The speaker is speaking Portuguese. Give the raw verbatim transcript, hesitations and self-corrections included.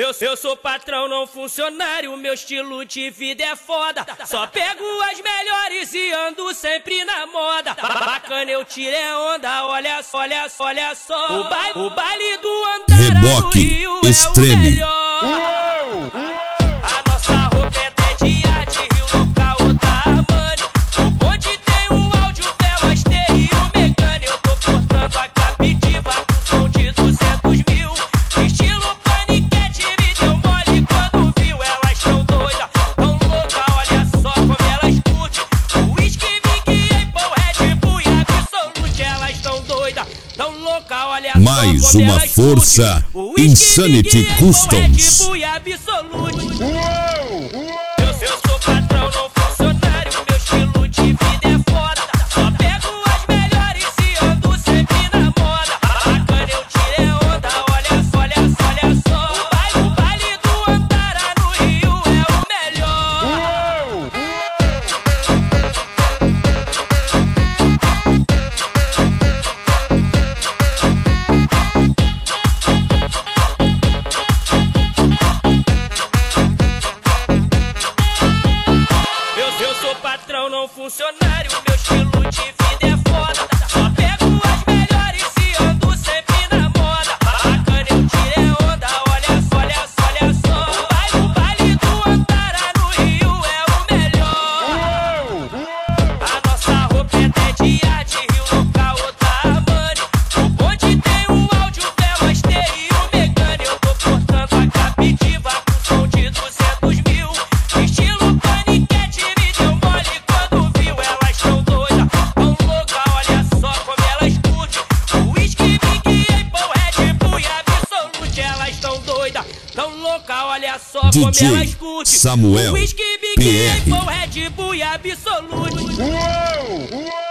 Eu, eu sou patrão, não funcionário, meu estilo de vida é foda. Só pego as melhores e ando sempre na moda. Bacana, eu tirei onda, olha só, olha só, olha só. O baile, o baile do Antara no Rio Extreme. é o melhor. A nossa roupa é até de arte, Rio local da Armani. O bonde tem um áudio, velas, T e o Megane. Eu tô portando a captiva com som de duzentos mil. Estilo paniquete, me deu mole quando viu. Elas tão doidas, tão louca, olha só como elas curtem. O whisky, Big Apple, Red Bull e Absolute. Elas tão doidas, tão louca, olha só Mais como uma elas força curtem. Insanity Customs. Red Bull e Absolute. Eu, eu sou patrão, não funcionário, meu estilo de vida é foda. Só pego as melhores e ando sempre na moda. Bacana, eu tirei onda, olha só, olha só, olha só. O baile, o baile do Antara no Rio é o melhor. Eu, eu sou patrão, não funcionário, meu estilo de vida é foda. Só pego as melhores e ando sempre na moda. Bacana, eu tirei onda, olha só, olha só, olha só. O baile, o baile do Antara no Rio é o melhor. A nossa roupa é até de arte, Rio local da Armani. O bonde tem um áudio, velas, T e o Megane. Eu tô portando a captiva com som de duzentos mil. Estilo paniquete, me deu mole quando viu. Elas tão doidas, tão louca, olha só como elas curtem. O whisky, Big Apple, Red Bull e Absolute. Elas tão doidas, tão louca, olha só como D J elas curtem. Samuel O whisky, Big P R. Apple, Red Bull e Absolute.